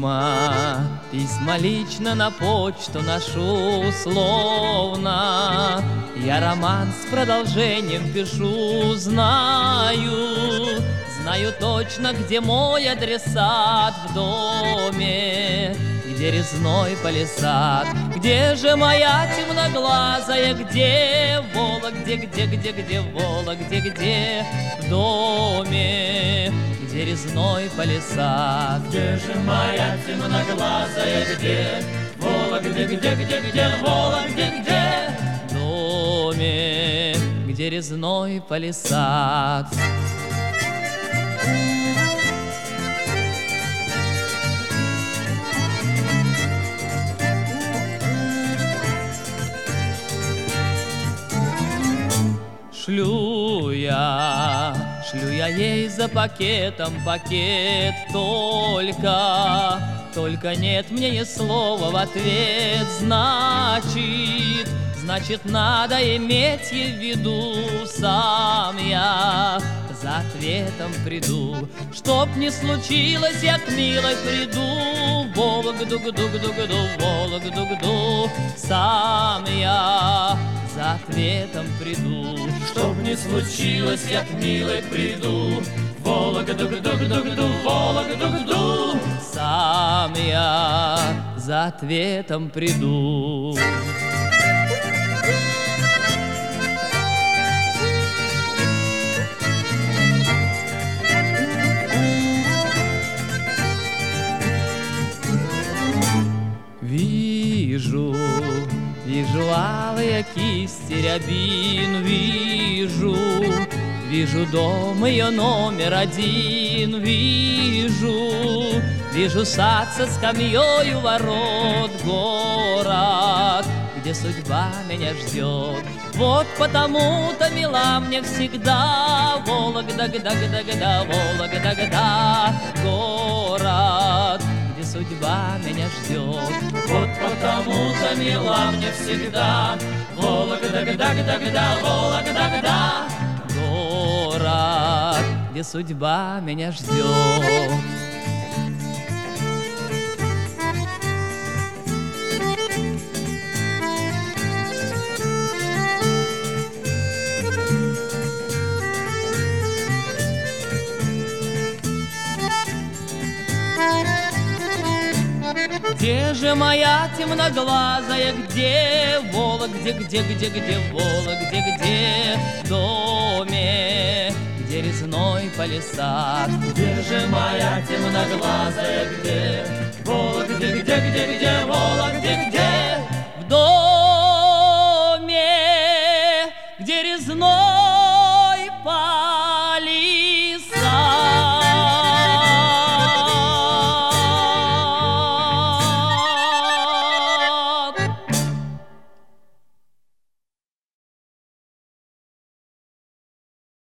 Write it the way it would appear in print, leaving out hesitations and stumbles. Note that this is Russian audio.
Письма лично на почту ношу условно. Я роман с продолжением пишу, знаю точно, где мой адресат в доме, где резной палисад. Где же моя темноглазая, где Вологде, где Вологде, где в доме, где резной палисад? Где же моя темноглазая, где Вологде, где Вологде, где в доме, где резной палисад? Шлю я ей за пакетом пакет, только нет мне ни слова в ответ. Значит, надо иметь в виду, сам я за ответом приду. Чтоб не случилось, я к милой приду, Вологду-гду-гду-гду, Вологду-гду, сам я за ответом приду. Чтоб не случилось, я к милой приду, Вологду-гду-гду-гду, Вологду-гду, сам я за ответом приду. Вижу алые кисти рябин, вижу дом ее номер один, вижу сад со скамьей у ворот, город, где судьба меня ждет. Вот потому-то мила мне всегда Вологда-гда-гда-гда, Вологда-гда, город, где судьба меня ждет. Вот потому-то мила мне всегда Вологда-гда-гда-гда, Вологда-гда, город, где судьба меня ждет. Где же моя темноглазая, где Вологде, где Вологде, где в доме, где резной палисад? Где же моя темноглазая, где Вологде, где Вологде, где